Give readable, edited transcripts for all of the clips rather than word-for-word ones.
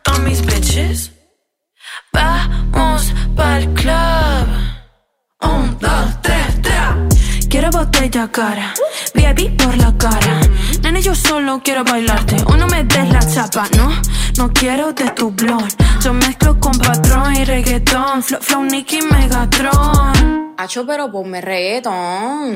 a mis bitches. Vamos pa'l club. 1, 2, 3, tra. Quiero botella cara, VIP por la cara. Nene, yo solo quiero bailarte. O no me des la chapa, no. No quiero de tu blon. Yo mezclo con patrón y reggaetón. Flow, Nicky, Megatron. Acho, pero ponme reggaetón.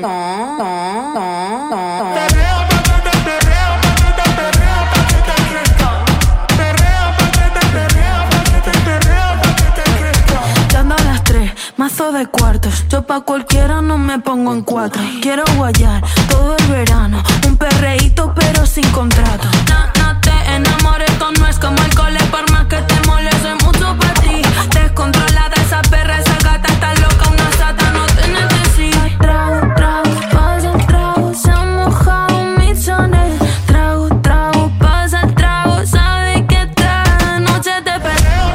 Dando las 3, mazo de cuartos. Yo pa' cualquiera no me pongo en 4. Quiero guayar todo el verano. Un perreíto pero sin contrato. No te enamores, esto no es como el cole. Por más que te moleste mucho para ti. Descontrolada esa perra, esa gata está loca. Una sata no te necesita. Trago, pasa el trago. Se ha mojado mi Chanel. Trago, pasa el trago. Sabe que esta noche te perreo.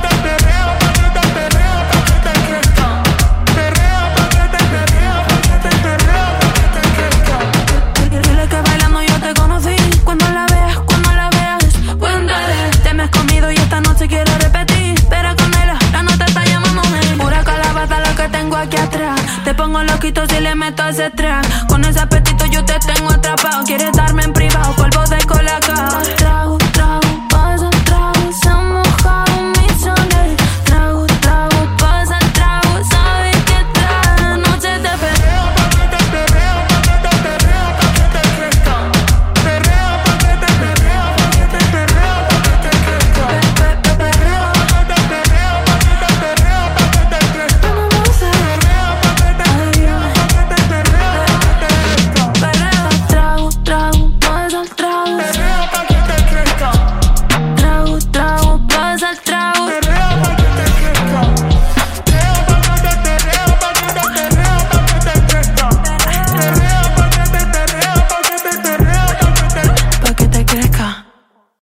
Dile que bailando yo te conocí. Cuando la veas, cuéntale. Te me has comido y esta noche quiero repetir. Espera, Candela, la nota está llamándome. Pura calabaza la que tengo aquí atrás. Te pongo loquito si le meto ese track. Con ese apetito yo te tengo atrapado. Quieres darme en privado,